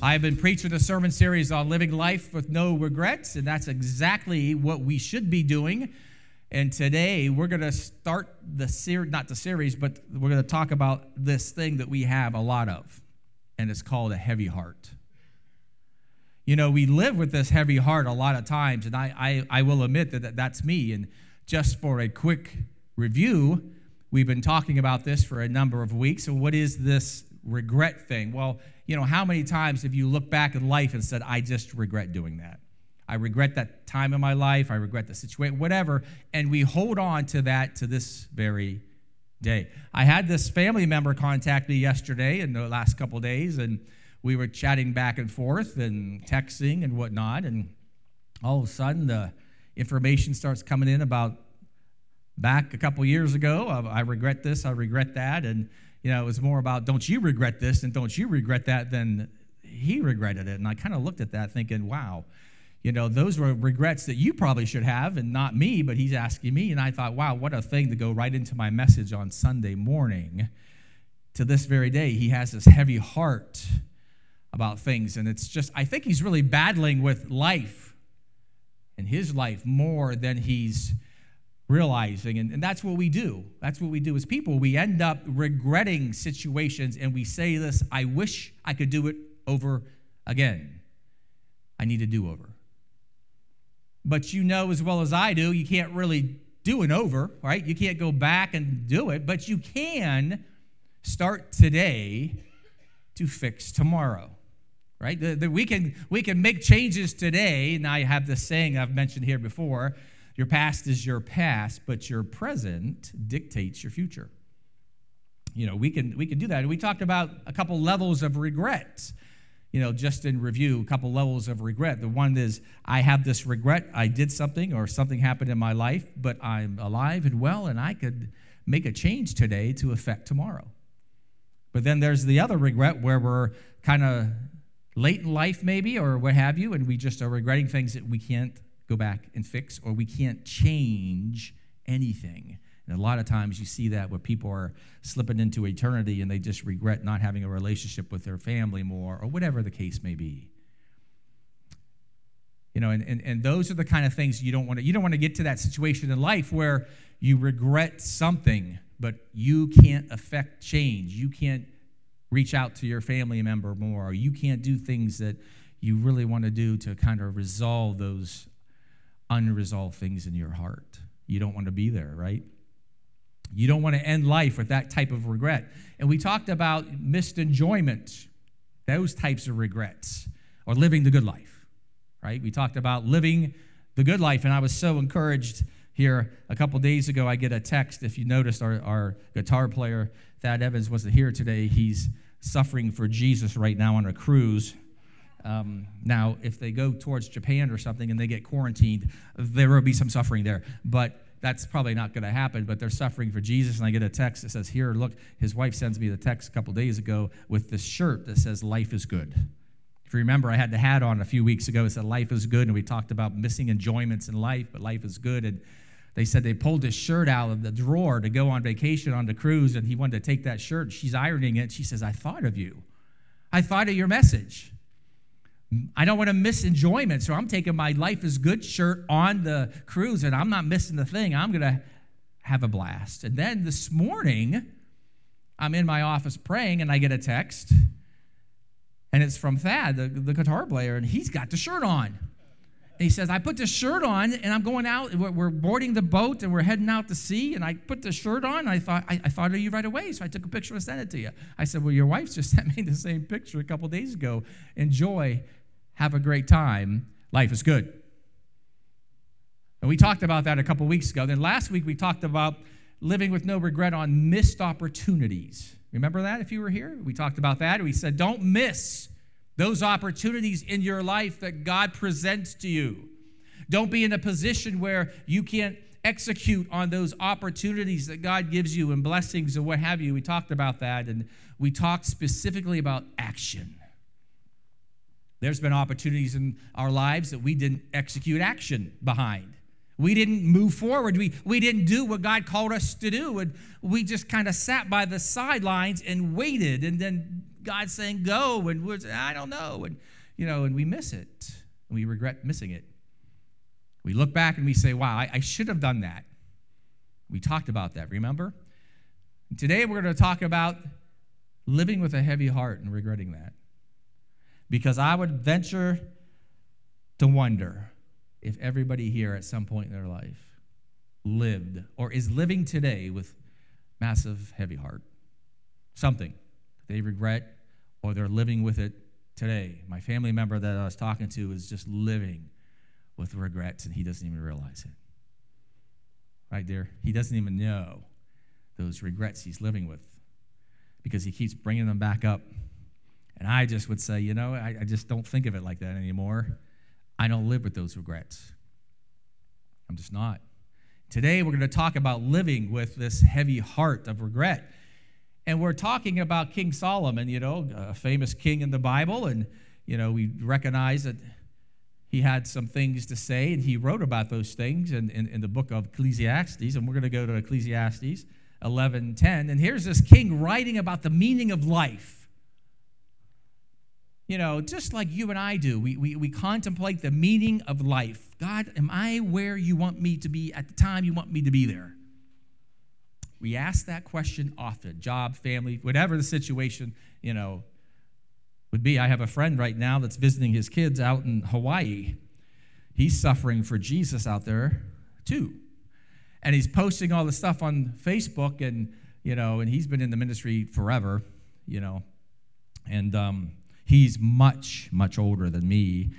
I've been preaching a sermon series on living life with no regrets, and that's exactly what we should be doing. And today we're going to start the series, not the series, but we're going to talk about this thing that we have a lot of, and it's called a heavy heart. You know, we live with this heavy heart a lot of times, and I will admit that that's me. And just for a quick review, we've been talking about this for a number of weeks. So what is this regret thing? Well, you know, how many times have you looked back in life and said, I just regret doing that? I regret that time in my life. I regret the situation, whatever. And we hold on to that to this very day. I had this family member contact me yesterday in the last couple of days, and we were chatting back and forth and texting and whatnot. And all of a sudden, the information starts coming in about back a couple years ago. I regret this, I regret that. And you know, it was more about don't you regret this and don't you regret that than he regretted it. And I kind of looked at that thinking, wow, you know, those were regrets that you probably should have and not me, but he's asking me. And I thought, wow, what a thing to go right into my message on Sunday morning. To this very day, he has this heavy heart about things. And it's just, I think he's really battling with life and his life more than he's realizing, and that's what we do. That's what we do as people. We end up regretting situations, and we say this, I wish I could do it over again. I need a do-over. But you know as well as I do, you can't really do an over, right? You can't go back and do it, but you can start today to fix tomorrow, right? We can make changes today, and I have this saying I've mentioned here before, your past is your past, but your present dictates your future. You know, we can do that. And we talked about a couple levels of regret. You know, just in review, a couple levels of regret. The one is, I have this regret. I did something or something happened in my life, but I'm alive and well, and I could make a change today to affect tomorrow. But then there's the other regret where we're kind of late in life maybe or what have you, and we just are regretting things that we can't go back and fix, or we can't change anything. And a lot of times you see that where people are slipping into eternity and they just regret not having a relationship with their family more, or whatever the case may be. You know, and those are the kind of things you don't want to get to that situation in life where you regret something, but you can't affect change. You can't reach out to your family member more, or you can't do things that you really want to do to kind of resolve those unresolved things in your heart. You don't want to be there, right? You don't want to end life with that type of regret. And we talked about missed enjoyment, those types of regrets, or living the good life, right? We talked about living the good life, and I was so encouraged here a couple days ago. I get a text, if you noticed, our guitar player, Thad Evans, wasn't here today. He's suffering for Jesus right now on a cruise. Now, if they go towards Japan or something and they get quarantined, there will be some suffering there. But that's probably not going to happen. But they're suffering for Jesus. And I get a text that says, here, look, his wife sends me the text a couple days ago with this shirt that says, life is good. If you remember, I had the hat on a few weeks ago. It said, life is good. And we talked about missing enjoyments in life, but life is good. And they said they pulled his shirt out of the drawer to go on vacation on the cruise. And he wanted to take that shirt. She's ironing it. She says, I thought of you. I thought of your message. I don't want to miss enjoyment, so I'm taking my Life is Good shirt on the cruise, and I'm not missing the thing. I'm going to have a blast. And then this morning, I'm in my office praying, and I get a text, and it's from Thad, the guitar player, and he's got the shirt on. And he says, I put this shirt on, and I'm going out, we're boarding the boat, and we're heading out to sea, and I put the shirt on, and I thought of you right away, so I took a picture and sent it to you. I said, well, your wife just sent me the same picture a couple days ago. Enjoy. Have a great time. Life is good. And we talked about that a couple weeks ago. Then last week we talked about living with no regret on missed opportunities. Remember that if you were here? We talked about that. We said don't miss those opportunities in your life that God presents to you. Don't be in a position where you can't execute on those opportunities that God gives you and blessings and what have you. We talked about that, and we talked specifically about action. There's been opportunities in our lives that we didn't execute action behind. We didn't move forward. We didn't do what God called us to do. And we just kind of sat by the sidelines and waited. And then God saying go, and we're saying, I don't know, and we miss it. And we regret missing it. We look back and we say, wow, I should have done that. We talked about that, remember? And today we're going to talk about living with a heavy heart and regretting that. Because I would venture to wonder if everybody here at some point in their life lived or is living today with massive heavy heart. Something they regret or they're living with it today. My family member that I was talking to is just living with regrets, and he doesn't even realize it. Right there? He doesn't even know those regrets he's living with because he keeps bringing them back up. And I just would say, I just don't think of it like that anymore. I don't live with those regrets. I'm just not. Today, we're going to talk about living with this heavy heart of regret. And we're talking about King Solomon, a famous king in the Bible. And, we recognize that he had some things to say, and he wrote about those things in the book of Ecclesiastes. And we're going to go to Ecclesiastes 11:10. And here's this king writing about the meaning of life. Just like you and I do, we contemplate the meaning of life. God, am I where you want me to be at the time you want me to be there? We ask that question often. Job, family, whatever the situation, would be. I have a friend right now that's visiting his kids out in Hawaii. He's suffering for Jesus out there, too. And he's posting all the stuff on Facebook, and he's been in the ministry forever, and he's much, much older than me,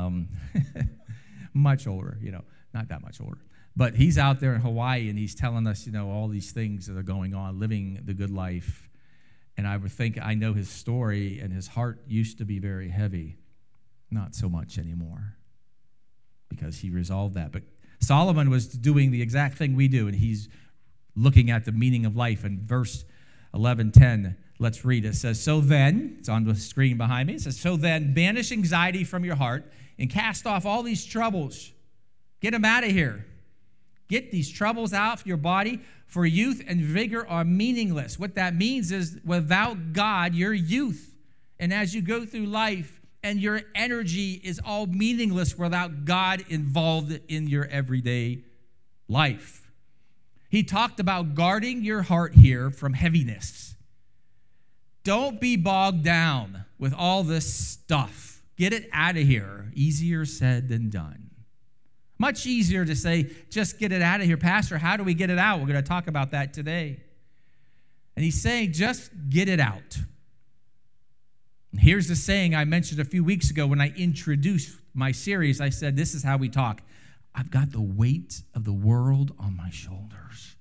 much older, not that much older. But he's out there in Hawaii, and he's telling us, all these things that are going on, living the good life. And I would think I know his story, and his heart used to be very heavy. Not so much anymore because he resolved that. But Solomon was doing the exact thing we do, and he's looking at the meaning of life. In verse 11:10, let's read. It says, so then, it's on the screen behind me. It says, so then, banish anxiety from your heart and cast off all these troubles. Get them out of here. Get these troubles out of your body, for youth and vigor are meaningless. What that means is without God, you're youth. And as you go through life, and your energy is all meaningless without God involved in your everyday life. He talked about guarding your heart here from heaviness. Don't be bogged down with all this stuff. Get it out of here. Easier said than done. Much easier to say, just get it out of here. Pastor, how do we get it out? We're going to talk about that today. And he's saying, just get it out. And here's the saying I mentioned a few weeks ago when I introduced my series. I said, this is how we talk. I've got the weight of the world on my shoulders.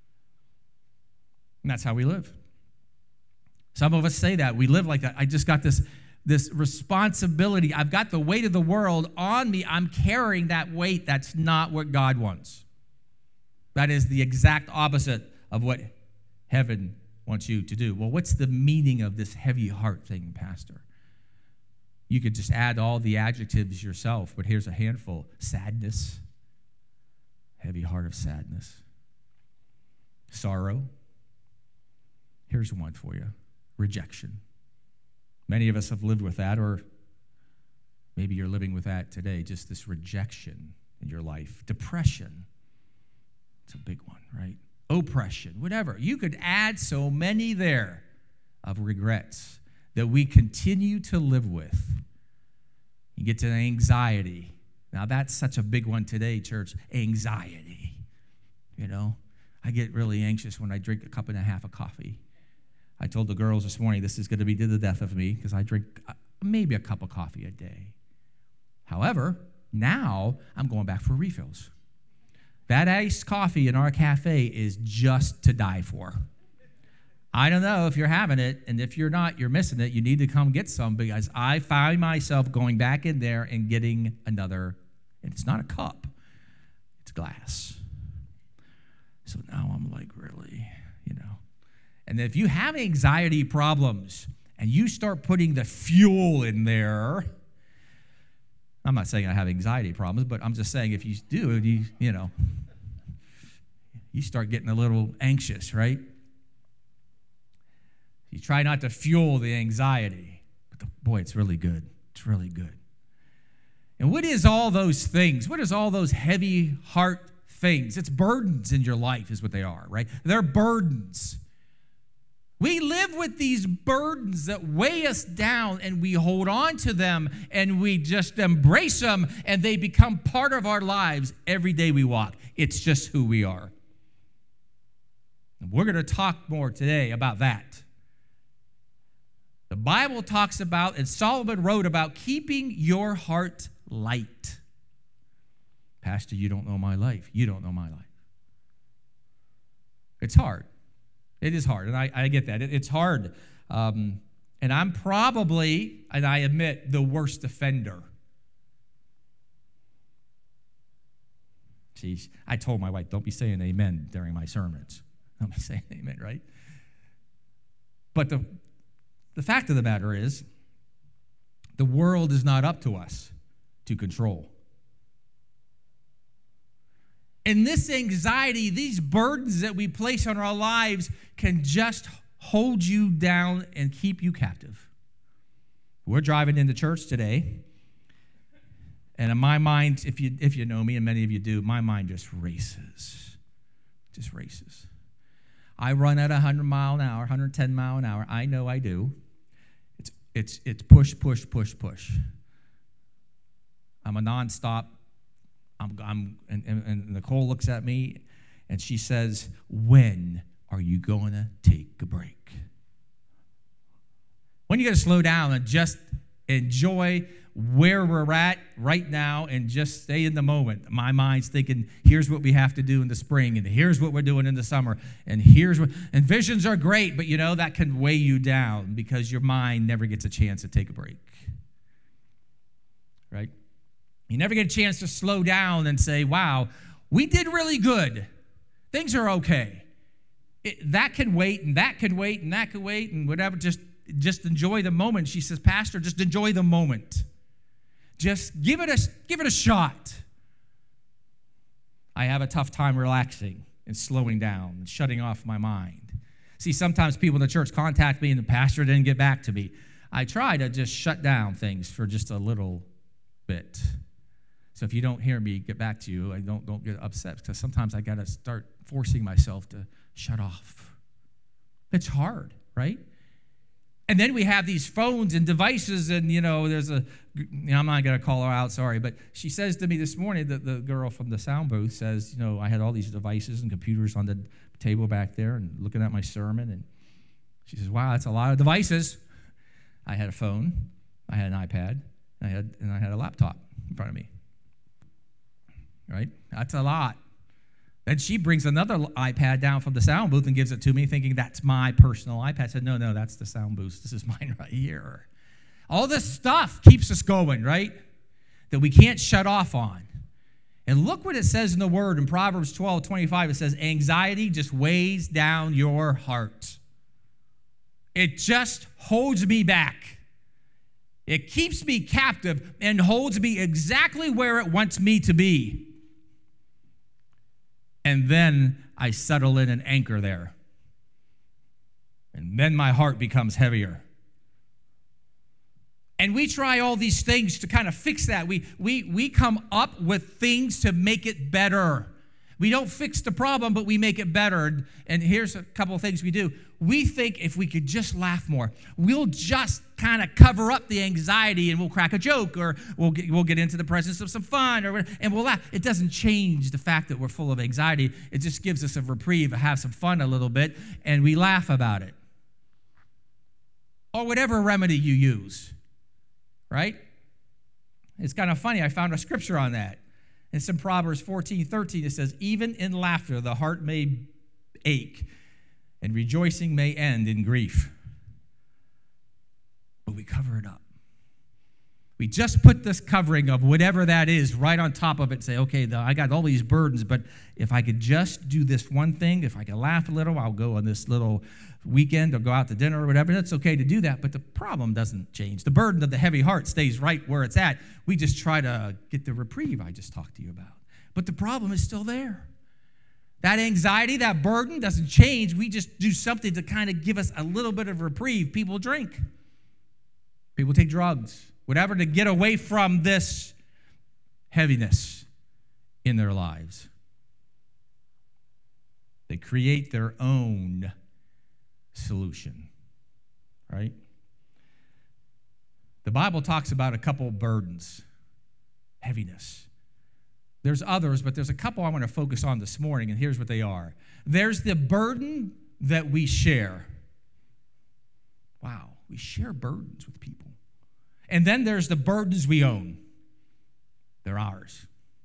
And that's how we live. Some of us say that. We live like that. I just got this responsibility. I've got the weight of the world on me. I'm carrying that weight. That's not what God wants. That is the exact opposite of what heaven wants you to do. Well, what's the meaning of this heavy heart thing, Pastor? You could just add all the adjectives yourself, but here's a handful. Sadness, heavy heart of sadness. Sorrow. Here's one for you. Rejection. Many of us have lived with that, or maybe you're living with that today, just this rejection in your life. Depression. It's a big one, right? Oppression, whatever. You could add so many there of regrets that we continue to live with. You get to anxiety. Now, that's such a big one today, church. Anxiety. I get really anxious when I drink a cup and a half of coffee. I told the girls this morning, this is going to be to the death of me because I drink maybe a cup of coffee a day. However, now I'm going back for refills. That iced coffee in our cafe is just to die for. I don't know if you're having it, and if you're not, you're missing it. You need to come get some because I find myself going back in there and getting another, and it's not a cup, it's glass. So now I'm like, really, And if you have anxiety problems and you start putting the fuel in there, I'm not saying I have anxiety problems, but I'm just saying if you do, you start getting a little anxious, right? You try not to fuel the anxiety. But boy, it's really good. It's really good. And what is all those things? What is all those heavy heart things? It's burdens in your life is what they are, right? They're burdens. We live with these burdens that weigh us down, and we hold on to them, and we just embrace them, and they become part of our lives every day we walk. It's just who we are. And we're going to talk more today about that. The Bible talks about, and Solomon wrote about, keeping your heart light. Pastor, you don't know my life. You don't know my life. It's hard. It is hard, and I get that. It's hard. And I'm probably, and I admit, the worst offender. See, I told my wife, don't be saying amen during my sermons. Don't be saying amen, right? But the fact of the matter is, the world is not up to us to control. And this anxiety, these burdens that we place on our lives can just hold you down and keep you captive. We're driving into church today, and in my mind, if you know me, and many of you do, my mind just races. Just races. I run at 100 mile an hour, 110 mile an hour. I know I do. It's push, push, push, push. I'm a nonstop. And Nicole looks at me, and she says, when are you going to take a break? When are you going to slow down and just enjoy where we're at right now and just stay in the moment? My mind's thinking, here's what we have to do in the spring, and here's what we're doing in the summer, and and visions are great, but that can weigh you down because your mind never gets a chance to take a break. Right? You never get a chance to slow down and say, wow, we did really good. Things are okay. That can wait, and that can wait, and that can wait, and whatever. Just enjoy the moment. She says, Pastor, just enjoy the moment. Just give it a shot. I have a tough time relaxing and slowing down and shutting off my mind. See, sometimes people in the church contact me, and the pastor didn't get back to me. I try to just shut down things for just a little bit. So if you don't hear me get back to you, I don't get upset, because sometimes I got to start forcing myself to shut off. It's hard, right? And then we have these phones and devices, and there's I'm not going to call her out, sorry, but she says to me this morning, that the girl from the sound booth says, I had all these devices and computers on the table back there and looking at my sermon, and she says, wow, that's a lot of devices. I had a phone, I had an iPad, and I had a laptop in front of me. Right? That's a lot. Then she brings another iPad down from the sound booth and gives it to me, thinking that's my personal iPad. I said, no, that's the sound booth. This is mine right here. All this stuff keeps us going, right? That we can't shut off on. And look what it says in the Word in Proverbs 12:25. It says, anxiety just weighs down your heart. It just holds me back. It keeps me captive and holds me exactly where it wants me to be. And then I settle in and anchor there. And then my heart becomes heavier. And we try all these things to kind of fix that. We come up with things to make it better. We don't fix the problem, but we make it better. And here's a couple of things we do. We think if we could just laugh more, we'll just kind of cover up the anxiety, and we'll crack a joke, or we'll get into the presence of some fun, and we'll laugh. It doesn't change the fact that we're full of anxiety. It just gives us a reprieve, have some fun a little bit, and we laugh about it. Or whatever remedy you use, right? It's kind of funny. I found a scripture on that. It's in Proverbs 14:13. It says, even in laughter the heart may ache, and rejoicing may end in grief. But we cover it up. We just put this covering of whatever that is right on top of it and say, okay, I got all these burdens, but if I could just do this one thing, if I could laugh a little, I'll go on this little weekend or go out to dinner or whatever. It's okay to do that, but the problem doesn't change. The burden of the heavy heart stays right where it's at. We just try to get the reprieve I just talked to you about. But the problem is still there. That anxiety, that burden doesn't change. We just do something to kind of give us a little bit of reprieve. People drink. People take drugs. Whatever to get away from this heaviness in their lives. They create their own solution, right? The Bible talks about a couple burdens, heaviness. There's others, but there's a couple I want to focus on this morning, and here's what they are. There's the burden that we share. Wow, we share burdens with people. And then there's the burdens we own. They're ours.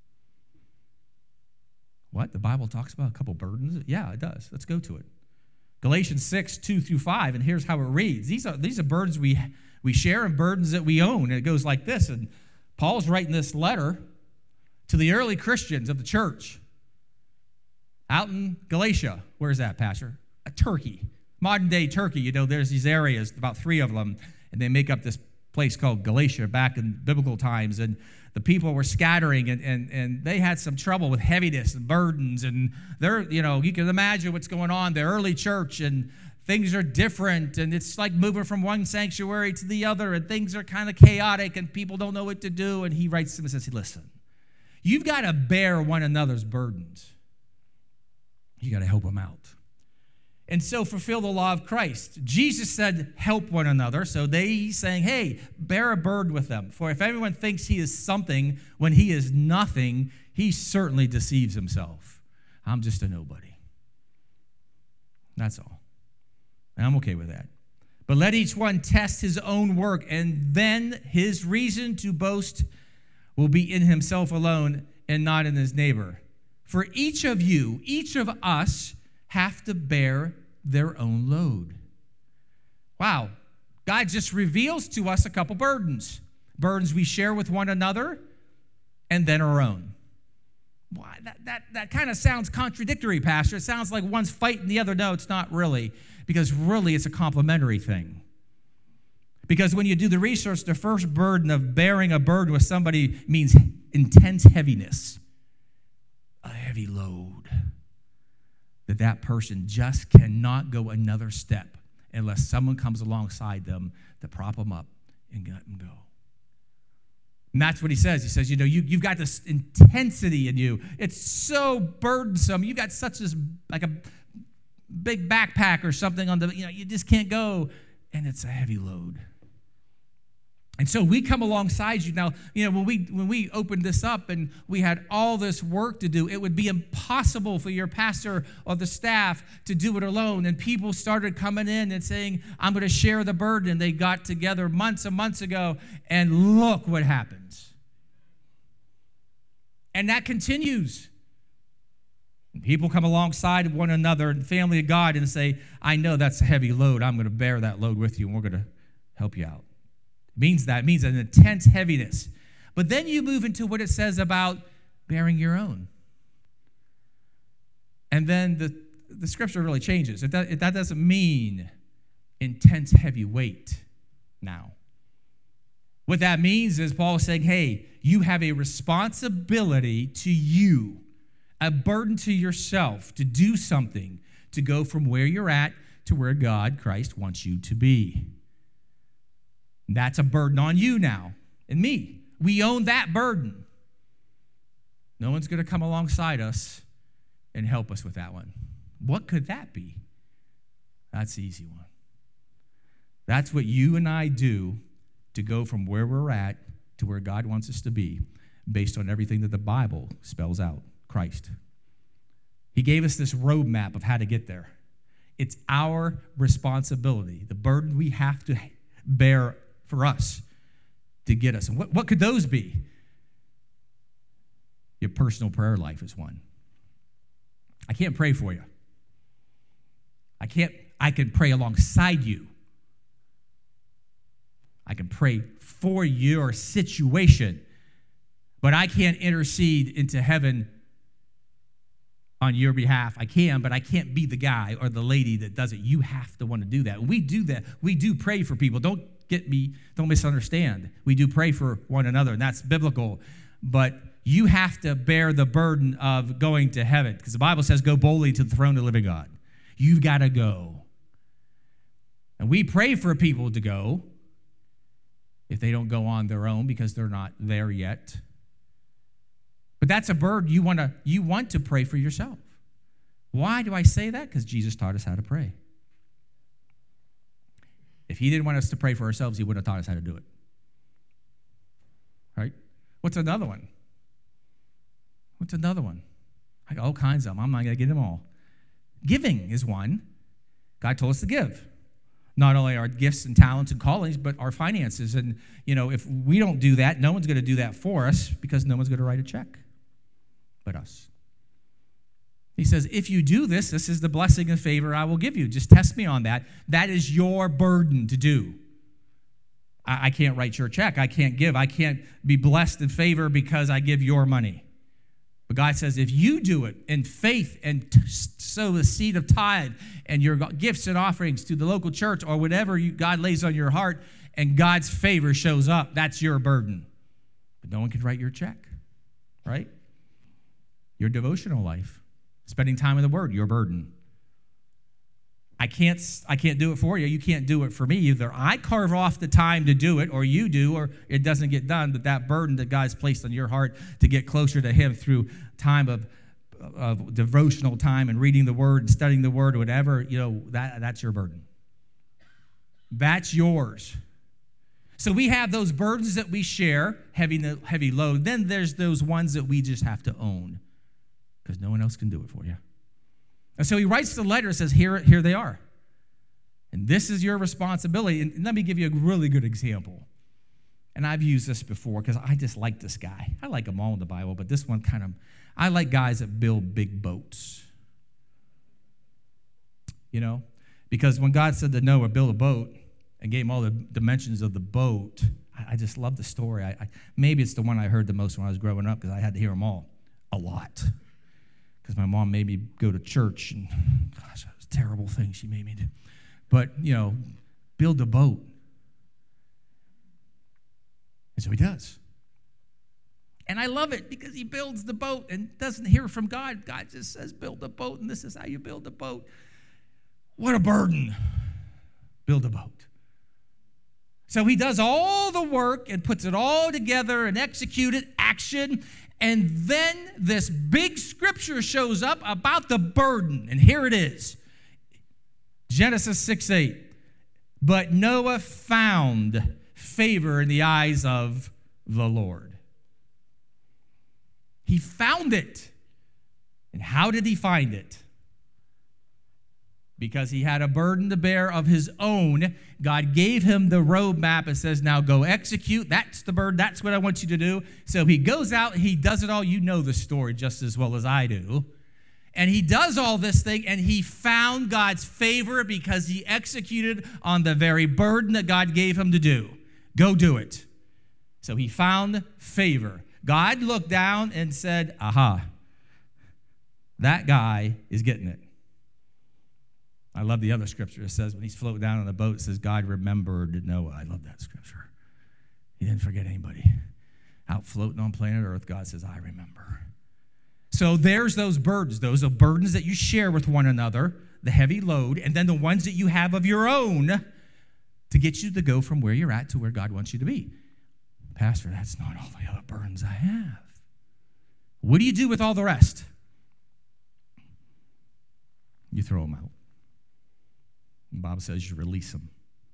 What? The Bible talks about a couple burdens? Yeah, it does. Let's go to it. Galatians 6, 2 through 5, and here's how it reads. These are burdens we share and burdens that we own. And it goes like this. And Paul's writing this letter to the early Christians of the church out in Galatia. Where's that, Pastor? Turkey. Modern day Turkey. There's these areas, about 3 of them, and they make up this place called Galatia back in biblical times. And the people were scattering, and they had some trouble with heaviness and burdens. And you can imagine what's going on. The early church, and things are different, and it's like moving from one sanctuary to the other, and things are kind of chaotic, and people don't know what to do. And he writes to them and says, listen, you've got to bear one another's burdens. You got to help them out. And so fulfill the law of Christ. Jesus said, help one another. So he's saying, hey, bear a burden with them. For if anyone thinks he is something when he is nothing, he certainly deceives himself. I'm just a nobody. That's all. And I'm okay with that. But let each one test his own work, and then his reason to boast will be in himself alone and not in his neighbor. For each of you, each of us, have to bear their own load. Wow. God just reveals to us a couple burdens. Burdens we share with one another, and then our own. Why? That kind of sounds contradictory, Pastor. It sounds like one's fighting the other. No, it's not really, because really it's a complementary thing. Because when you do the research, the first burden of bearing a burden with somebody means intense heaviness, a heavy load. That person just cannot go another step unless someone comes alongside them to prop them up and let them go. And that's what he says. He says, you've got this intensity in you. It's so burdensome. You've got such this, like a big backpack or something on the, you just can't go. And it's a heavy load. And so we come alongside you. Now, when we opened this up and we had all this work to do, it would be impossible for your pastor or the staff to do it alone. And people started coming in and saying, I'm going to share the burden. And they got together months and months ago, and look what happens. And that continues. People come alongside of one another and the family of God and say, I know that's a heavy load. I'm going to bear that load with you, and we're going to help you out. It means an intense heaviness. But then you move into what it says about bearing your own. And then the scripture really changes. That doesn't mean intense heavy weight now. What that means is Paul is saying, hey, you have a responsibility to you, a burden to yourself to do something, to go from where you're at to where God, Christ, wants you to be. That's a burden on you now and me. We own that burden. No one's going to come alongside us and help us with that one. What could that be? That's the easy one. That's what you and I do to go from where we're at to where God wants us to be, based on everything that the Bible spells out, Christ. He gave us this roadmap of how to get there. It's our responsibility, the burden we have to bear for us to get us. And what could those be? Your personal prayer life is one. I can't pray for you. I can pray alongside you. I can pray for your situation, but I can't intercede into heaven on your behalf. I can, but I can't be the guy or the lady that does it. You have to want to do that. We do that. We do pray for people. Don't misunderstand. We do pray for one another, and that's biblical. But you have to bear the burden of going to heaven, because the Bible says, go boldly to the throne of the living God. You've got to go. And we pray for people to go if they don't go on their own because they're not there yet. But that's a burden you want to pray for yourself. Why do I say that? Because Jesus taught us how to pray. If he didn't want us to pray for ourselves, he wouldn't have taught us how to do it. Right? What's another one? What's another one? I got all kinds of them. I'm not going to get them all. Giving is one. God told us to give. Not only our gifts and talents and callings, but our finances. And, if we don't do that, no one's going to do that for us because no one's going to write a check but us. He says, if you do this, this is the blessing and favor I will give you. Just test me on that. That is your burden to do. I can't write your check. I can't give. I can't be blessed in favor because I give your money. But God says, if you do it in faith and sow the seed of tithe and your gifts and offerings to the local church or whatever God lays on your heart and God's favor shows up, that's your burden. But no one can write your check, right? Your devotional life, spending time in the Word, your burden. I can't do it for you. You can't do it for me either. I carve off the time to do it, or you do, or it doesn't get done. But that burden that God's placed on your heart to get closer to him through time of devotional time and reading the Word and studying the Word, or whatever, that's your burden. That's yours. So we have those burdens that we share, heavy load. Then there's those ones that we just have to own because no one else can do it for you. And so he writes the letter and says, here they are. And this is your responsibility. And let me give you a really good example. And I've used this before because I just like this guy. I like them all in the Bible, but this one I like guys that build big boats. Because when God said to Noah, build a boat, and gave him all the dimensions of the boat, I just love the story. Maybe it's the one I heard the most when I was growing up because I had to hear them all a lot. Because my mom made me go to church, and gosh, that was a terrible thing she made me do. But, build a boat. And so he does. And I love it because he builds the boat and doesn't hear from God. God just says, build a boat, and this is how you build a boat. What a burden. Build a boat. So he does all the work and puts it all together and executed action. And then this big scripture shows up about the burden. And here it is. Genesis 6:8. But Noah found favor in the eyes of the Lord. He found it. And how did he find it? Because he had a burden to bear of his own. God gave him the roadmap and says, now go execute. That's the burden. That's what I want you to do. So he goes out, he does it all. You know the story just as well as I do. And he does all this thing, and he found God's favor because he executed on the very burden that God gave him to do. Go do it. So he found favor. God looked down and said, aha, that guy is getting it. I love the other scripture. It says when he's floating down on the boat, it says God remembered Noah. I love that scripture. He didn't forget anybody. Out floating on planet Earth, God says, I remember. So there's those burdens. Those are burdens that you share with one another, the heavy load, and then the ones that you have of your own to get you to go from where you're at to where God wants you to be. Pastor, that's not all the other burdens I have. What do you do with all the rest? You throw them out. Bob says you release them.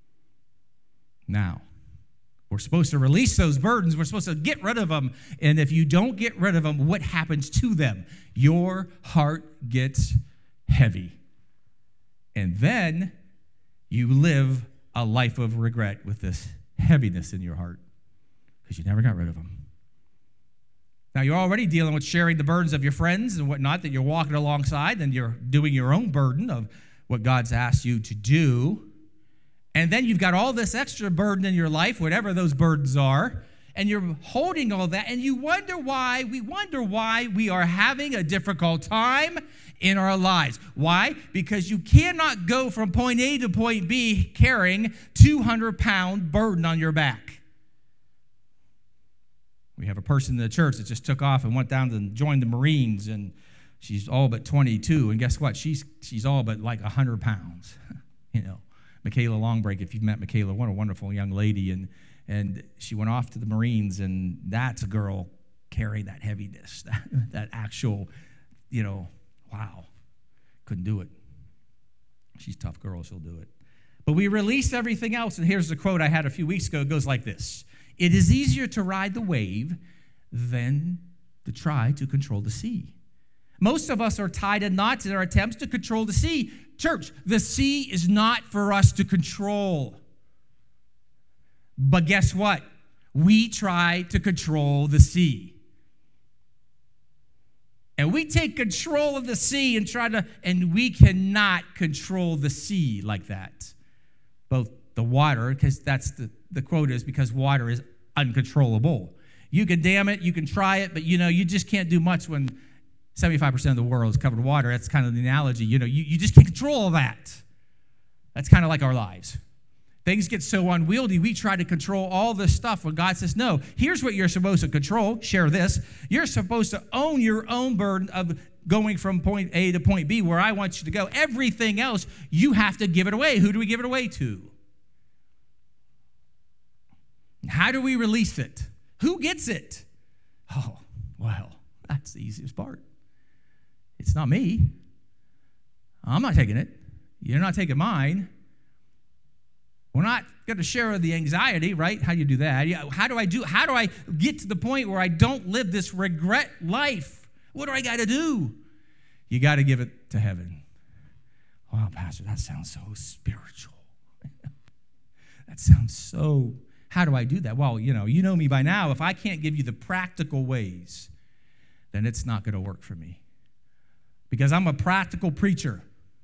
Now, we're supposed to release those burdens. We're supposed to get rid of them. And if you don't get rid of them, what happens to them? Your heart gets heavy. And then you live a life of regret with this heaviness in your heart because you never got rid of them. Now, you're already dealing with sharing the burdens of your friends and whatnot that you're walking alongside, and you're doing your own burden of what God's asked you to do. And then you've got all this extra burden in your life, whatever those burdens are, and you're holding all that, and you wonder why we are having a difficult time in our lives. Why? Because you cannot go from point A to point B carrying 200-pound burden on your back. We have a person in the church that just took off and went down and joined the Marines, and she's all but 22, and guess what? She's all but like 100 pounds. Michaela Longbreak, if you've met Michaela, what a wonderful young lady, and she went off to the Marines, and that's a girl carrying that heaviness, that actual, wow, couldn't do it. She's a tough girl, she'll do it. But we release everything else, and here's the quote I had a few weeks ago. It goes like this: "It is easier to ride the wave than to try to control the sea." Most of us are tied in knots in our attempts to control the sea. Church, the sea is not for us to control. But guess what? We try to control the sea. And we take control of the sea and we cannot control the sea like that. Both the water, because that's the quote is, because water is uncontrollable. You can dam it, you can try it, but you just can't do much when 75% of the world is covered with water. That's kind of the analogy. You just can't control all that. That's kind of like our lives. Things get so unwieldy, we try to control all this stuff when God says, no, here's what you're supposed to control. Share this. You're supposed to own your own burden of going from point A to point B where I want you to go. Everything else, you have to give it away. Who do we give it away to? How do we release it? Who gets it? Oh, well, that's the easiest part. It's not me. I'm not taking it. You're not taking mine. We're not going to share the anxiety, right? How do you do that? How do I get to the point where I don't live this regret life? What do I got to do? You got to give it to heaven. Wow, Pastor, that sounds so spiritual. That sounds so, how do I do that? Well, you know me by now. If I can't give you the practical ways, then it's not going to work for me. Because I'm a practical preacher.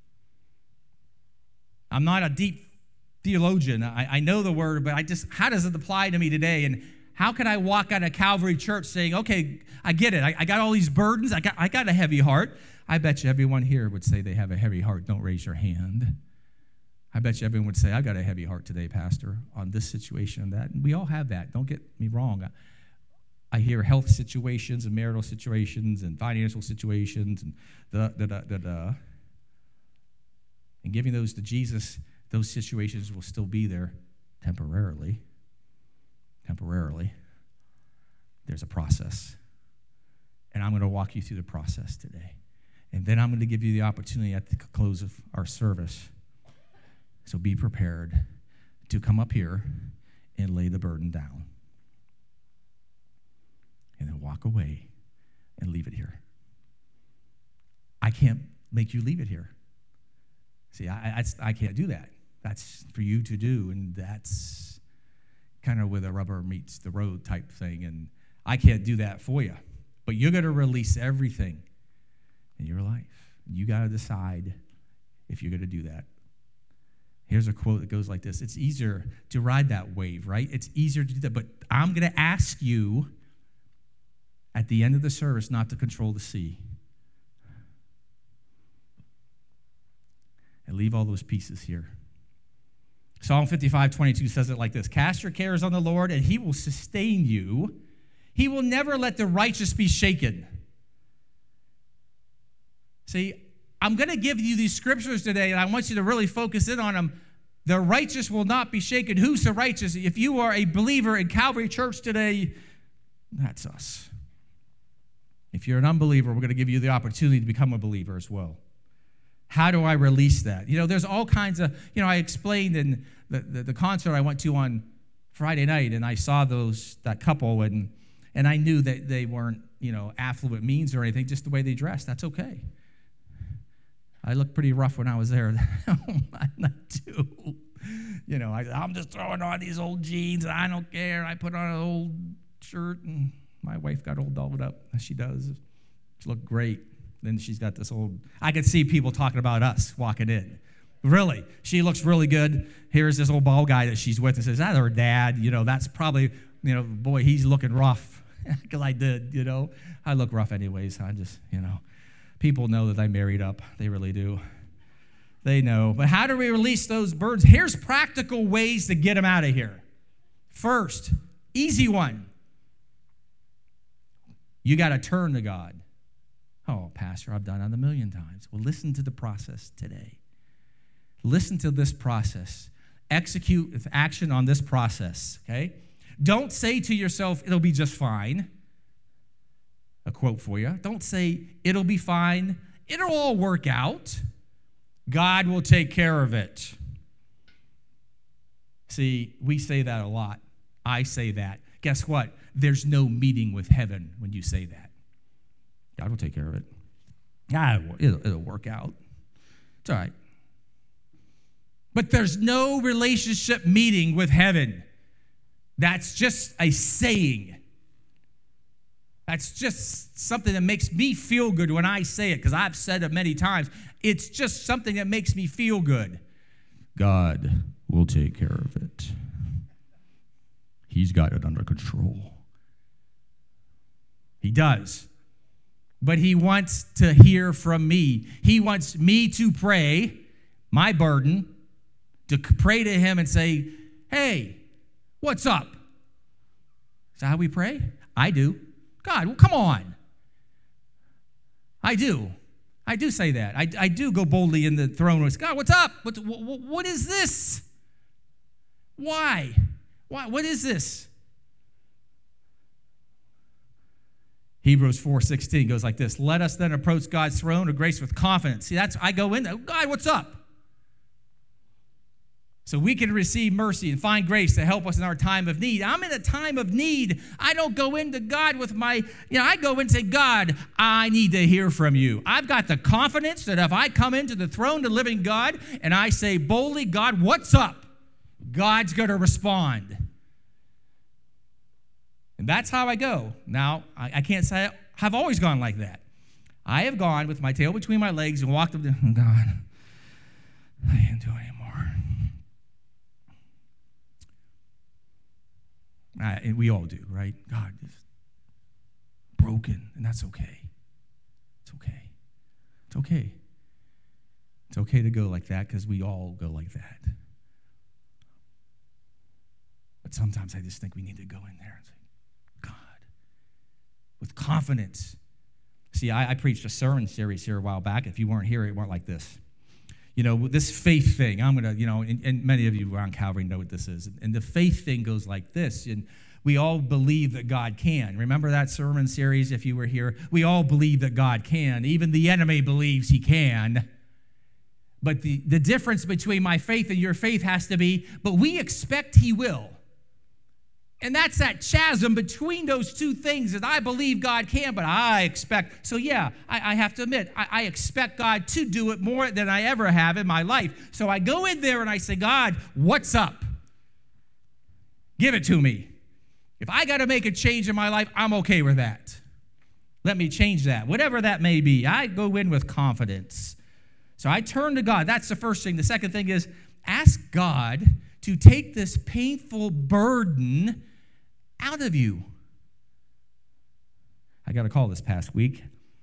I'm not a deep theologian. I know the word, but how does it apply to me today? And how can I walk out of Calvary Church saying, okay, I get it. I got all these burdens. I got a heavy heart. I bet you everyone here would say they have a heavy heart. Don't raise your hand. I bet you everyone would say, I got a heavy heart today, Pastor, on this situation and that. And we all have that. Don't get me wrong. I hear health situations and marital situations and financial situations and and giving those to Jesus. Those situations will still be there temporarily. Temporarily. There's a process. And I'm going to walk you through the process today. And then I'm going to give you the opportunity at the close of our service. So be prepared to come up here and lay the burden down. And then walk away and leave it here. I can't make you leave it here. See, I can't do that. That's for you to do, and that's kind of where the rubber meets the road type thing, and I can't do that for you. But you're going to release everything in your life. You got to decide if you're going to do that. Here's a quote that goes like this: it's easier to ride that wave, right? It's easier to do that, but I'm going to ask you at the end of the service not to control the sea. And leave all those pieces here. Psalm 55:22 says it like this: cast your cares on the Lord, and he will sustain you. He will never let the righteous be shaken. See, I'm going to give you these scriptures today, and I want you to really focus in on them. The righteous will not be shaken. Who's the righteous? If you are a believer in Calvary Church today, that's us. If you're an unbeliever, we're going to give you the opportunity to become a believer as well. How do I release that? There's all kinds of, I explained in the concert I went to on Friday night, and I saw that couple, and I knew that they weren't, affluent means or anything, just the way they dressed. That's okay. I looked pretty rough when I was there. I do. I'm just throwing on these old jeans, and I don't care. I put on an old shirt, and my wife got all dolled up, as she does. She looked great. Then she's got this old, I could see people talking about us walking in. Really, she looks really good. Here's this old bald guy that she's with and says, that's her dad. That's probably, boy, he's looking rough. Because I did, I look rough anyways. I just, people know that I married up. They really do. They know. But how do we release those burdens? Here's practical ways to get them out of here. First, easy one. You got to turn to God. Oh, Pastor, I've done it a million times. Well, listen to the process today. Listen to this process. Execute with action on this process, okay? Don't say to yourself, it'll be just fine. A quote for you. Don't say, it'll be fine. It'll all work out. God will take care of it. See, we say that a lot. I say that. Guess what? There's no meeting with heaven when you say that. God will take care of it. It'll work out. It's all right. But there's no relationship meeting with heaven. That's just a saying. That's just something that makes me feel good when I say it, because I've said it many times. It's just something that makes me feel good. God will take care of it. He's got it under control. He does. But he wants to hear from me. He wants me to pray, my burden, to pray to him and say, hey, what's up? Is that how we pray? I do. God, well, come on. I do say that. I do go boldly in the throne room. God, what's up? What is this? Why? What is this? Hebrews 4:16 goes like this. Let us then approach God's throne of grace with confidence. See, I go in there. God, what's up? So we can receive mercy and find grace to help us in our time of need. I'm in a time of need. I don't go into God with I go in and say, God, I need to hear from you. I've got the confidence that if I come into the throne of the living God and I say boldly, God, what's up? God's going to respond. And that's how I go. Now, I can't say I've always gone like that. I have gone with my tail between my legs and walked up there, oh God, I can't do it anymore. And we all do, right? God is broken, and that's okay. It's okay. It's okay. It's okay to go like that because we all go like that. But sometimes I just think we need to go in there and say, God, with confidence. See, I preached a sermon series here a while back. If you weren't here, it went like this. This faith thing, I'm going to, and many of you around Calvary know what this is. And the faith thing goes like this. And we all believe that God can. Remember that sermon series if you were here? We all believe that God can. Even the enemy believes he can. But the difference between my faith and your faith has to be, but we expect he will. And that's that chasm between those two things that I believe God can, but I expect. So yeah, I have to admit, I expect God to do it more than I ever have in my life. So I go in there and I say, God, what's up? Give it to me. If I got to make a change in my life, I'm okay with that. Let me change that. Whatever that may be, I go in with confidence. So I turn to God. That's the first thing. The second thing is ask God to take this painful burden out of you. I got a call this past week.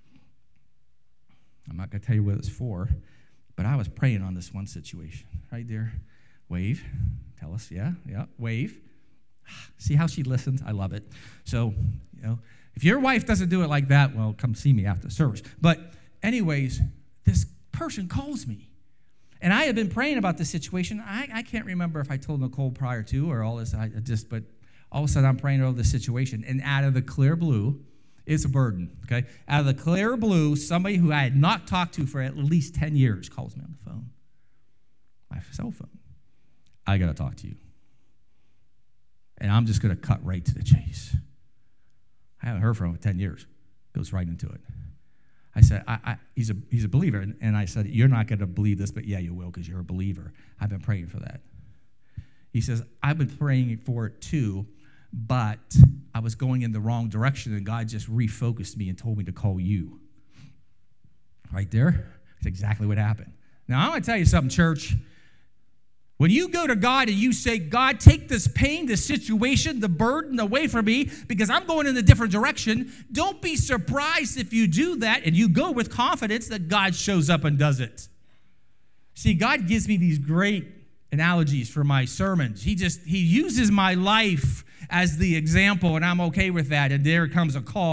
I'm not going to tell you what it's for, but I was praying on this one situation. Right there. Wave. Tell us. Yeah. Wave. See how she listens? I love it. So, if your wife doesn't do it like that, well, come see me after service. But anyways, this person calls me. And I had been praying about this situation. I can't remember if I told Nicole prior to or all this. But all of a sudden I'm praying over the situation. And out of the clear blue, it's a burden, okay? Out of the clear blue, somebody who I had not talked to for at least 10 years calls me on the phone. My cell phone. I got to talk to you. And I'm just going to cut right to the chase. I haven't heard from him in 10 years. Goes right into it. I said, he's a believer. And I said, you're not going to believe this, but yeah, you will because you're a believer. I've been praying for that. He says, I've been praying for it too, but I was going in the wrong direction, and God just refocused me and told me to call you. Right there, that's exactly what happened. Now, I'm going to tell you something, church. When you go to God and you say, God, take this pain, this situation, the burden away from me because I'm going in a different direction, don't be surprised if you do that and you go with confidence that God shows up and does it. See, God gives me these great analogies for my sermons. He uses my life as the example, and I'm okay with that. And there comes a call.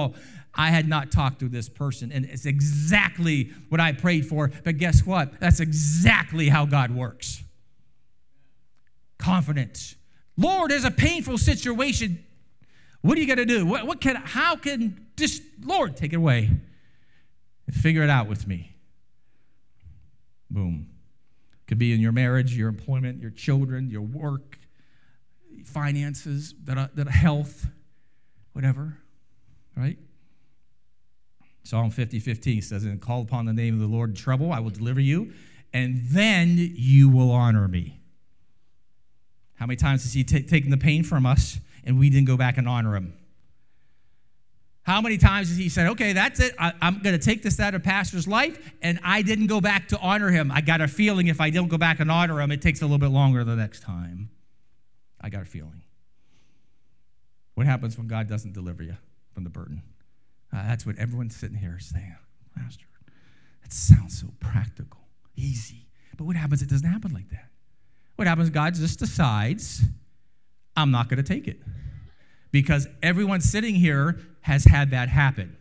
I had not talked to this person, and it's exactly what I prayed for. But guess what? That's exactly how God works. Confidence. Lord, there's a painful situation. What are you going to do? How can this, Lord, take it away and figure it out with me? Boom. Could be in your marriage, your employment, your children, your work, finances, that health, whatever, right? Psalm 50:15 says, and call upon the name of the Lord in trouble, I will deliver you, and then you will honor me. How many times has he taken the pain from us and we didn't go back and honor him? How many times has he said, okay, that's it. I'm going to take this out of pastor's life, and I didn't go back to honor him. I got a feeling if I don't go back and honor him, it takes a little bit longer the next time. I got a feeling. What happens when God doesn't deliver you from the burden? That's what everyone's sitting here saying, Pastor, that sounds so practical, easy. But what happens? It doesn't happen like that. What happens? God just decides, I'm not going to take it. Because everyone sitting here has had that happen.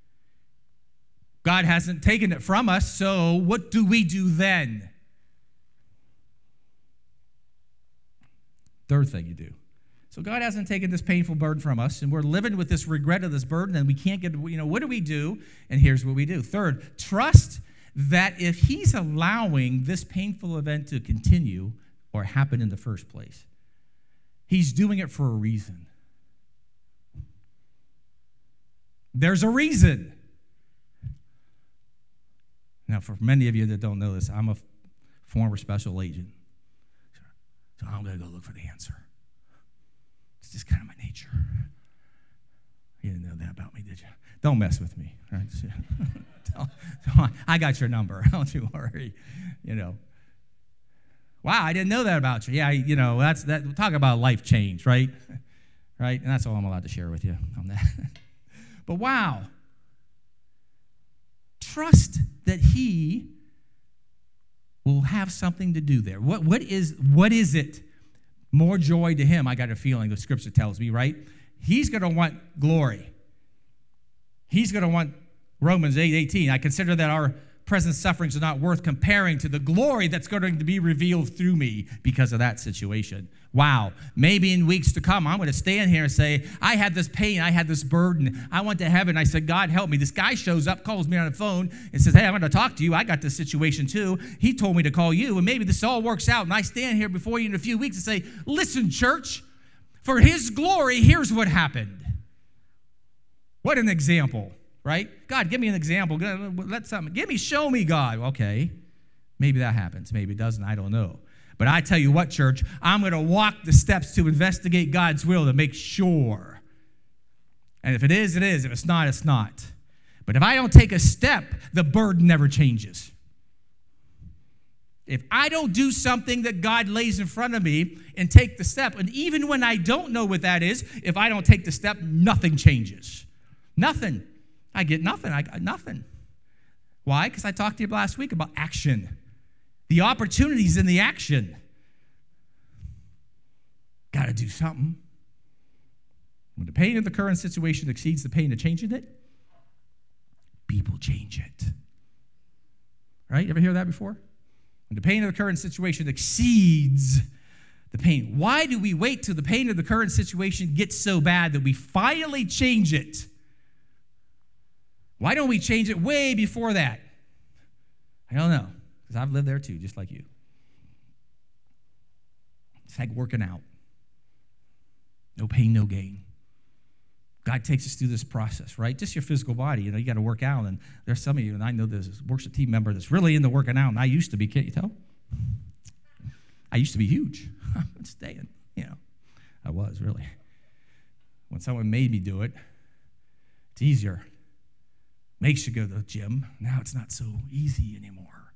God hasn't taken it from us, so what do we do then? Third thing you do. So God hasn't taken this painful burden from us, and we're living with this regret of this burden, and we can't get, what do we do? And here's what we do. Third, trust that if he's allowing this painful event to continue or happen in the first place, he's doing it for a reason. There's a reason. Now, for many of you that don't know this, I'm a former special agent. So I'm going to go look for the answer. It's just kind of my nature. You didn't know that about me, did you? Don't mess with me. Right? I got your number. Don't you worry. Wow, I didn't know that about you. Yeah, that's that. Talk about life change, right? Right? And that's all I'm allowed to share with you on that. But wow, trust that he will have something to do there. What is it? More joy to him, I got a feeling, the scripture tells me, right? He's going to want glory. He's going to want Romans 8:18. I consider that our present sufferings are not worth comparing to the glory that's going to be revealed through me because of that situation. Wow. Maybe in weeks to come, I'm going to stand here and say, I had this pain, I had this burden. I went to heaven, I said, God, help me. This guy shows up, calls me on the phone, and says, hey, I'm going to talk to you. I got this situation too. He told me to call you, and maybe this all works out, and I stand here before you in a few weeks and say, listen, church, for his glory, here's what happened. What an example. Right? God, give me an example. Show me, God. Okay. Maybe that happens. Maybe it doesn't. I don't know. But I tell you what, church, I'm going to walk the steps to investigate God's will to make sure. And if it is, it is. If it's not, it's not. But if I don't take a step, the burden never changes. If I don't do something that God lays in front of me and take the step, and even when I don't know what that is, if I don't take the step, nothing changes. Nothing. I get nothing. I got nothing. Why? Because I talked to you last week about action. The opportunity's in the action. Got to do something. When the pain of the current situation exceeds the pain of changing it, people change it. Right? You ever hear that before? When the pain of the current situation exceeds the pain. Why do we wait till the pain of the current situation gets so bad that we finally change it? Why don't we change it way before that? I don't know, because I've lived there too, just like you. It's like working out. No pain, no gain. God takes us through this process, right? Just your physical body. You got to work out, and there's some of you, and I know there's a worship team member that's really into working out, and I used to be, can't you tell? I used to be huge. I'm staying, I was, really. When someone made me do it, it's easier. Makes you go to the gym. Now it's not so easy anymore.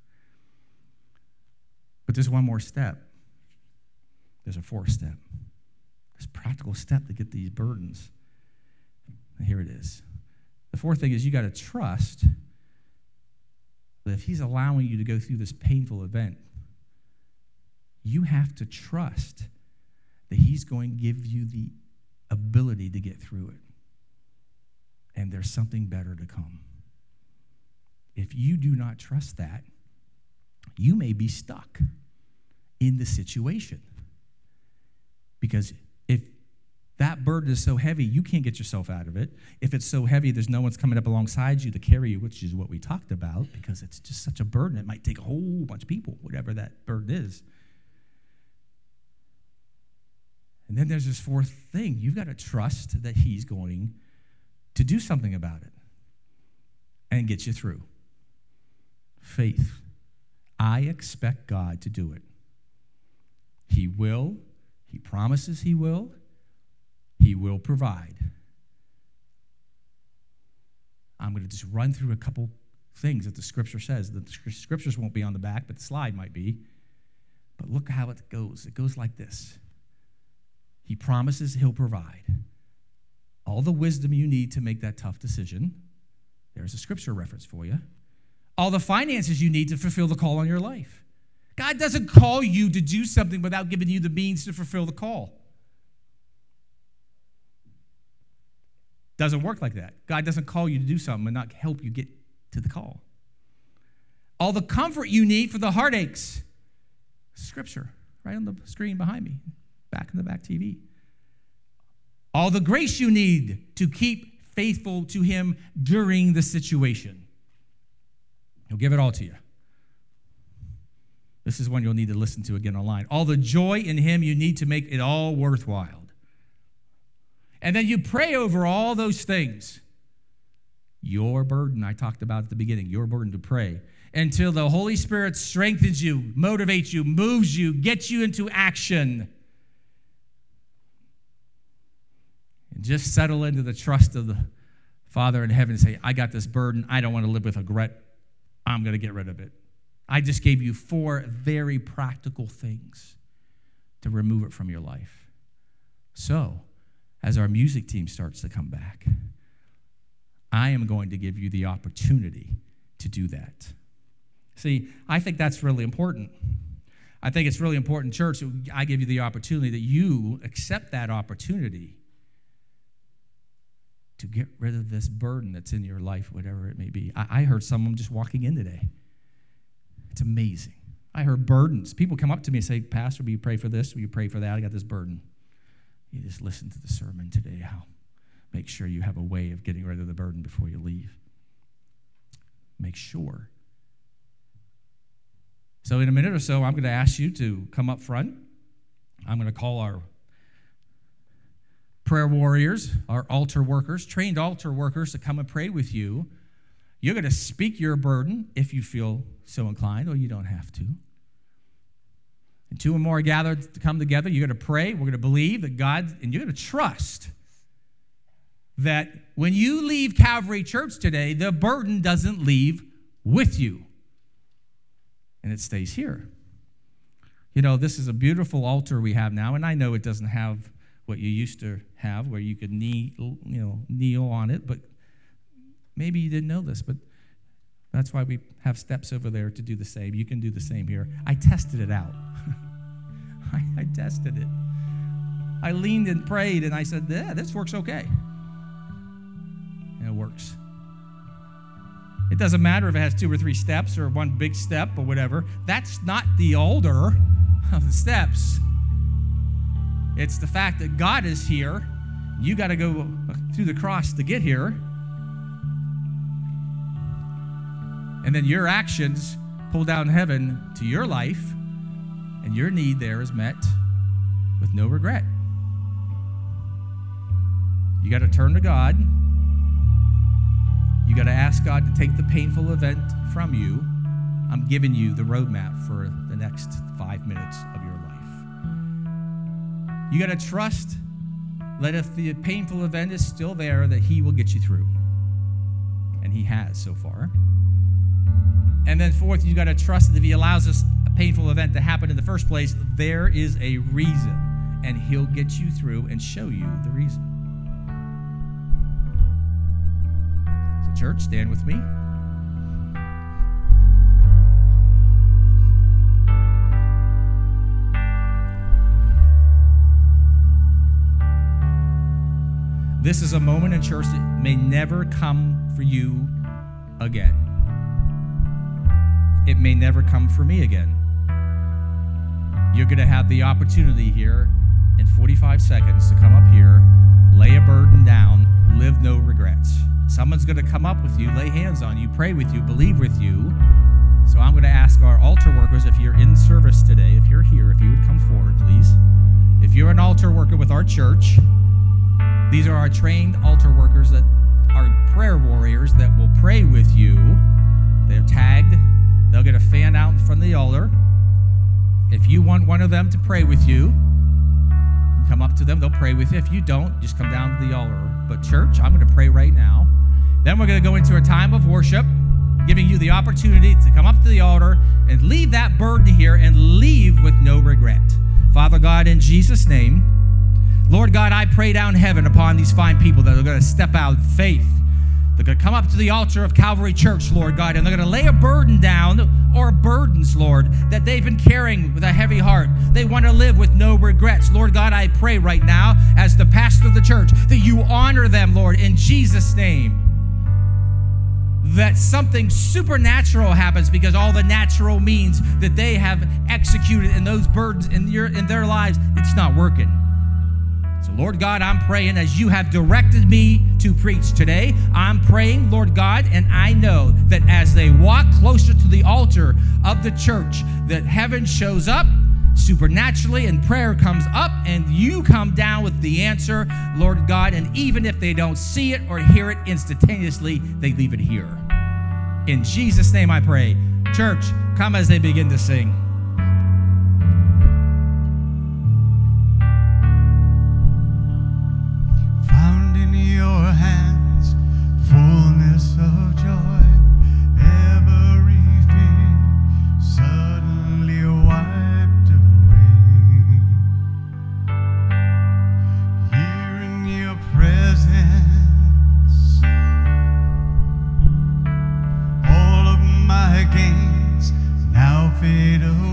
But there's one more step. There's a fourth step. There's a practical step to get these burdens. And here it is. The fourth thing is you got to trust that if he's allowing you to go through this painful event, you have to trust that he's going to give you the ability to get through it. and there's something better to come. If you do not trust that, you may be stuck in the situation. Because if that burden is so heavy, you can't get yourself out of it. If it's so heavy, there's no one's coming up alongside you to carry you, which is what we talked about, because it's just such a burden. It might take a whole bunch of people, whatever that burden is. And then there's this fourth thing. You've got to trust that he's going to do something about it and get you through. Faith. I expect God to do it. He will. He promises he will. He will provide. I'm going to just run through a couple things that the scripture says. The scriptures won't be on the back, but the slide might be. But look how it goes. It goes like this. He promises he'll provide all the wisdom you need to make that tough decision. There's a scripture reference for you. All the finances you need to fulfill the call on your life. God doesn't call you to do something without giving you the means to fulfill the call. Doesn't work like that. God doesn't call you to do something and not help you get to the call. All the comfort you need for the heartaches. Scripture, right on the screen behind me, back in the back TV. All the grace you need to keep faithful to him during the situation. He'll give it all to you. This is one you'll need to listen to again online. All the joy in him you need to make it all worthwhile. And then you pray over all those things. Your burden, I talked about at the beginning, your burden to pray, until the Holy Spirit strengthens you, motivates you, moves you, gets you into action. And just settle into the trust of the Father in heaven and say, I got this burden. I don't want to live with regret. I'm going to get rid of it. I just gave you 4 very practical things to remove it from your life. So, as our music team starts to come back, I am going to give you the opportunity to do that. See, I think that's really important. I think it's really important, church, that I give you the opportunity that you accept that opportunity to get rid of this burden that's in your life, whatever it may be. I heard someone just walking in today. It's amazing. I heard burdens. People come up to me and say, Pastor, will you pray for this? Will you pray for that? I got this burden. You just listen to the sermon today. How make sure you have a way of getting rid of the burden before you leave. Make sure. So in a minute or so, I'm going to ask you to come up front. I'm going to call our prayer warriors, our altar workers, trained altar workers to come and pray with you. You're going to speak your burden if you feel so inclined, or you don't have to. And 2 or more are gathered to come together. You're going to pray. We're going to believe that God, and you're going to trust that when you leave Calvary Church today, the burden doesn't leave with you. And it stays here. You know, this is a beautiful altar we have now, and I know it doesn't have what you used to have where you could kneel on it, but maybe you didn't know this, but that's why we have steps over there to do the same. You can do the same here. I tested it out. I tested it. I leaned and prayed, and I said, yeah, this works okay. And it works. It doesn't matter if it has 2 or 3 steps or 1 big step or whatever. That's not the order of the steps. It's the fact that God is here. You got to go through the cross to get here. And then your actions pull down heaven to your life, and your need there is met with no regret. You got to turn to God. You got to ask God to take the painful event from you. I'm giving you the roadmap for the next 5 minutes of your life. You got to trust that if the painful event is still there, that he will get you through. And he has so far. And then 4th, you got to trust that if he allows us a painful event to happen in the first place, there is a reason. And he'll get you through and show you the reason. So church, stand with me. This is a moment in church that may never come for you again. It may never come for me again. You're going to have the opportunity here in 45 seconds to come up here, lay a burden down, live no regrets. Someone's going to come up with you, lay hands on you, pray with you, believe with you. So I'm going to ask our altar workers, if you're in service today, if you're here, if you would come forward, please. If you're an altar worker with our church, these are our trained altar workers that are prayer warriors that will pray with you. They're tagged. They'll get a fan out in front of the altar. If you want one of them to pray with you, come up to them. They'll pray with you. If you don't, just come down to the altar. But church, I'm going to pray right now. Then we're going to go into a time of worship, giving you the opportunity to come up to the altar and leave that burden here and leave with no regret. Father God, in Jesus' name, Lord God, I pray down heaven upon these fine people that are going to step out in faith. They're going to come up to the altar of Calvary Church, Lord God, and they're going to lay a burden down, or burdens, Lord, that they've been carrying with a heavy heart. They want to live with no regrets. Lord God, I pray right now, as the pastor of the church, that you honor them, Lord, in Jesus' name. That something supernatural happens because all the natural means that they have executed in those burdens in their lives, it's not working. So, Lord God, I'm praying as you have directed me to preach today. I'm praying, Lord God, and I know that as they walk closer to the altar of the church, that heaven shows up supernaturally and prayer comes up and you come down with the answer, Lord God, and even if they don't see it or hear it instantaneously, they leave it here. In Jesus' name I pray. Church, come as they begin to sing. Found in your hands, fullness of joy, every fear suddenly wiped away. Here in your presence, all of my gains now fade away.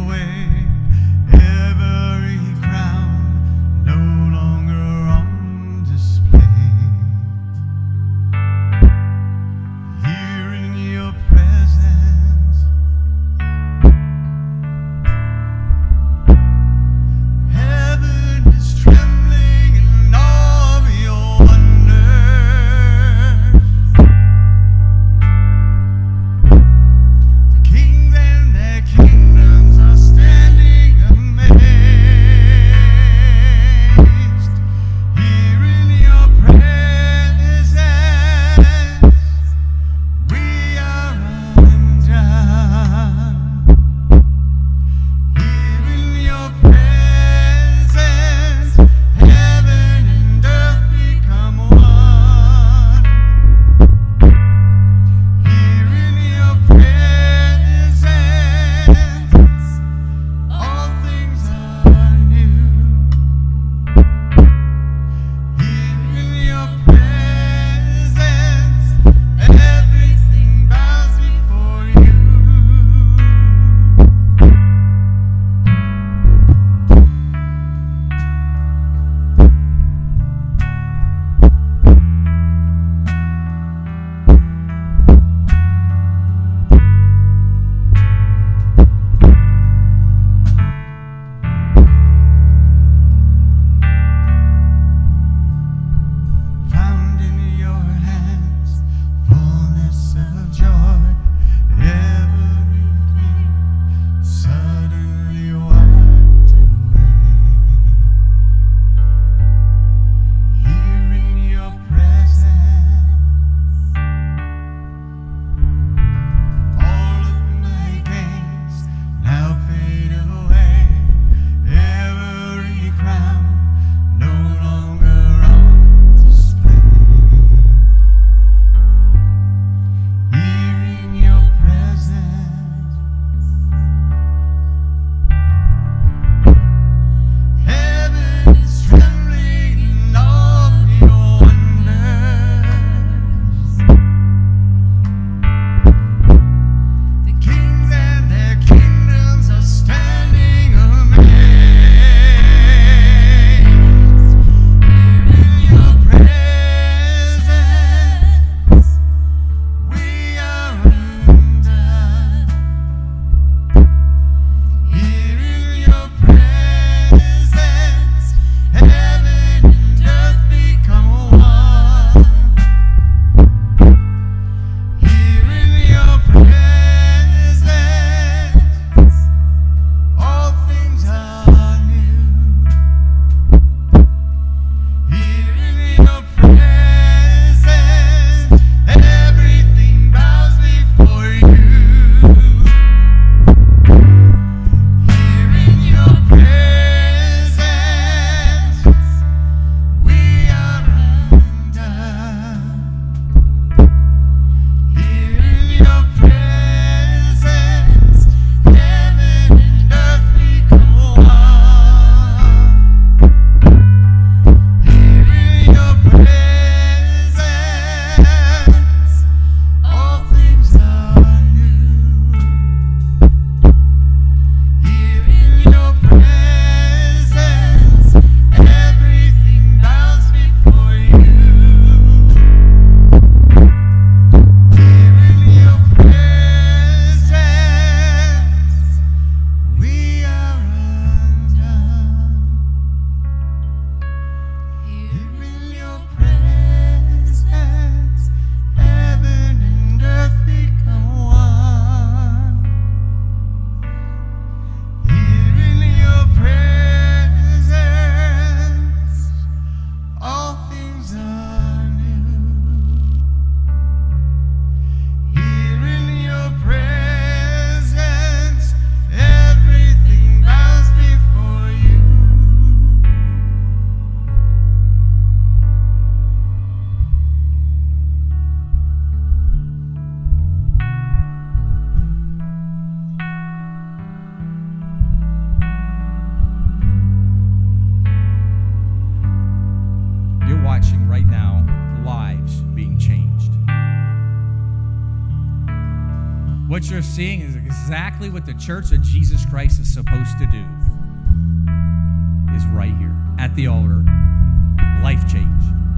What you're seeing is exactly what the Church of Jesus Christ is supposed to do. Is right here at the altar. Life change.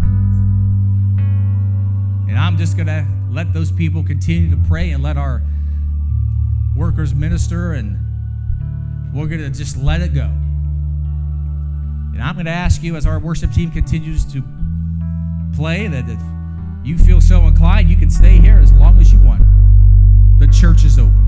And I'm just going to let those people continue to pray and let our workers minister, and we're going to just let it go. And I'm going to ask you, as our worship team continues to play, that if you feel so inclined, you can stay here as long as you want. The church is open.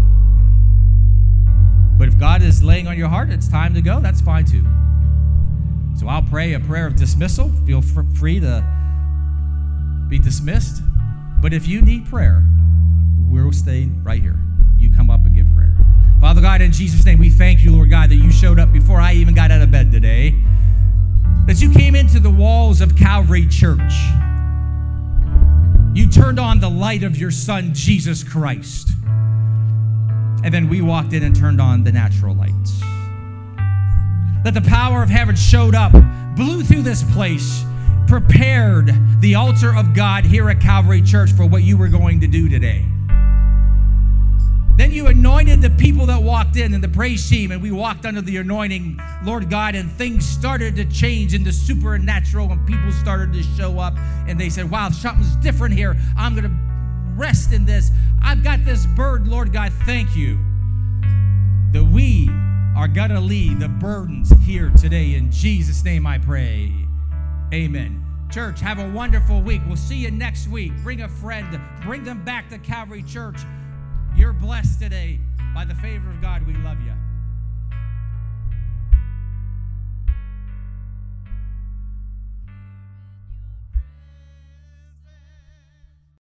But if God is laying on your heart, it's time to go, that's fine too. So I'll pray a prayer of dismissal. Feel free to be dismissed. But if you need prayer, we'll stay right here. You come up and give prayer. Father God, in Jesus' name, we thank you, Lord God, that you showed up before I even got out of bed today. That you came into the walls of Calvary Church. You turned on the light of your Son, Jesus Christ. And then we walked in and turned on the natural lights. That the power of heaven showed up, blew through this place, prepared the altar of God here at Calvary Church for what you were going to do today. Then you anointed the people that walked in and the praise team, and we walked under the anointing, Lord God, and things started to change into supernatural, and people started to show up, and they said, wow, something's different here. I'm going to rest in this. I've got this burden, Lord God, thank you that we are going to leave the burdens here today. In Jesus' name I pray. Amen. Church, have a wonderful week. We'll see you next week. Bring a friend. Bring them back to Calvary Church. You're blessed today. By the favor of God, we love you.